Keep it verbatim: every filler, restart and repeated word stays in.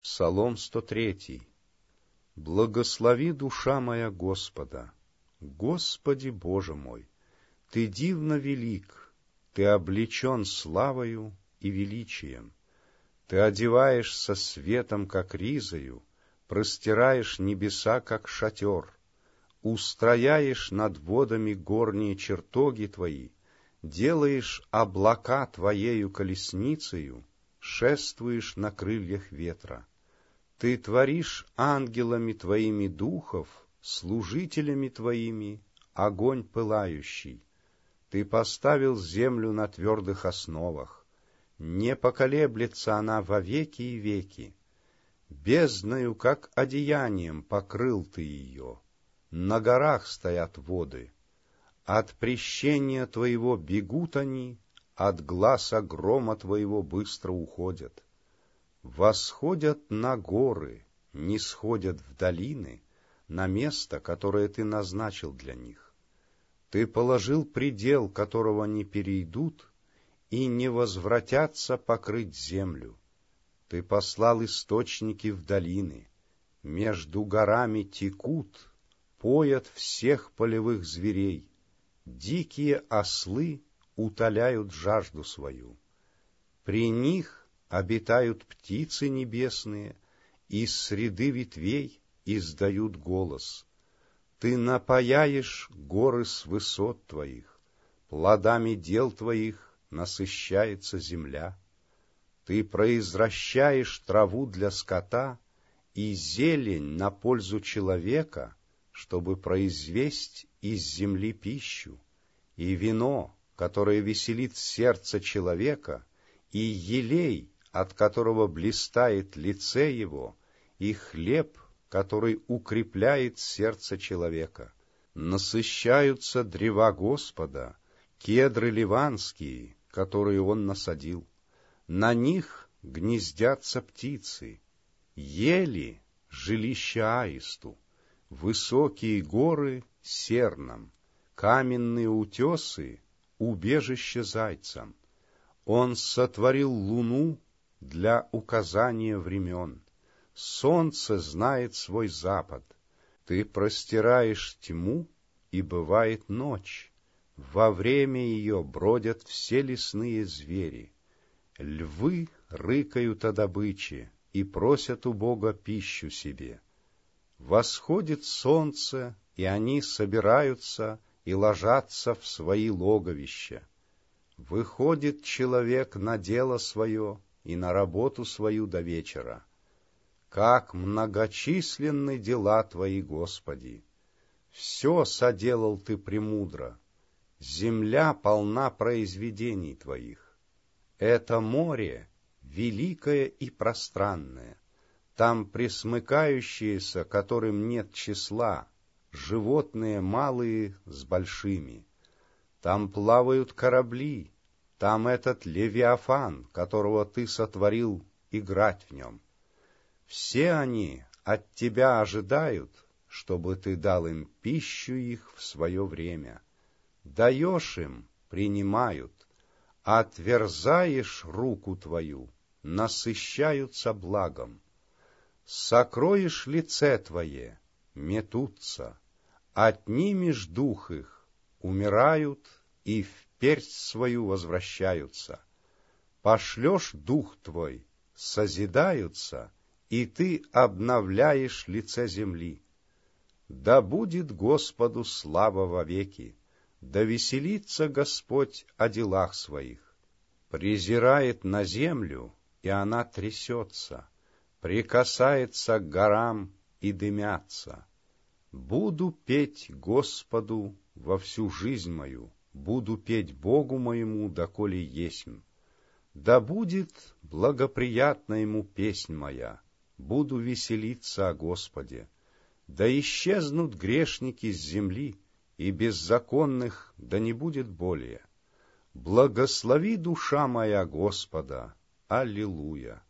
Псалом сто третий. Благослови, душа моя, Господа. Господи Боже мой, Ты дивно велик, Ты облечен славою и величием. Ты одеваешься светом, как ризою, простираешь небеса, как шатер, устрояешь над водами горние чертоги Твои, делаешь облака Твоею колесницею, шествуешь на крыльях ветра. Ты творишь ангелами Твоими духов, служителями Твоими огонь пылающий. Ты поставил землю на твердых основах. Не поколеблется она во веки и веки. Бездною, как одеянием, покрыл Ты ее. На горах стоят воды. От прещения Твоего бегут они, от гласа грома Твоего быстро уходят. Восходят на горы, не сходят в долины, на место, которое Ты назначил для них. Ты положил предел, которого не перейдут, и не возвратятся покрыть землю. Ты послал источники в долины, между горами текут, поят всех полевых зверей. Дикие ослы утоляют жажду свою. При них обитают птицы небесные, из среды ветвей издают голос. Ты напояешь горы с высот Твоих, плодами дел Твоих насыщается земля. Ты произвращаешь траву для скота и зелень на пользу человека, чтобы произвесть из земли пищу, и вино, которое веселит сердце человека, и елей, от которого блистает лице его, и хлеб, который укрепляет сердце человека. Насыщаются древа Господа, кедры ливанские, которые Он насадил. На них гнездятся птицы, ели — жилище аисту, высокие горы — сернам, каменные утесы — убежище зайцам. Он сотворил луну для указания времен. Солнце знает свой запад. Ты простираешь тьму, и бывает ночь. Во время ее бродят все лесные звери. Львы рыкают о добыче и просят у Бога пищу себе. Восходит солнце, и они собираются и ложатся в свои логовища. Выходит человек на дело свое и на работу свою до вечера. Как многочисленны дела Твои, Господи! Все соделал Ты премудро. Земля полна произведений Твоих. Это море великое и пространное. Там пресмыкающиеся, которым нет числа, животные малые с большими. Там плавают корабли, там этот Левиафан, которого Ты сотворил играть в нем. Все они от Тебя ожидают, чтобы Ты дал им пищу их в свое время. Даешь им — принимают, отверзаешь руку Твою — насыщаются благом. Сокроешь лице Твое — метутся, отнимешь дух их — умирают и в персть свою возвращаются. Пошлешь дух Твой — созидаются, и Ты обновляешь лице земли. Да будет Господу слава вовеки, да веселится Господь о делах Своих. Презирает на землю, и она трясется, прикасается к горам, и дымятся. Буду петь Господу во всю жизнь мою, буду петь Богу моему, доколе есмь. Да будет благоприятна Ему песнь моя, буду веселиться о Господе. Да исчезнут грешники с земли, и беззаконных да не будет более. Благослови, душа моя, Господа. Аллилуйя!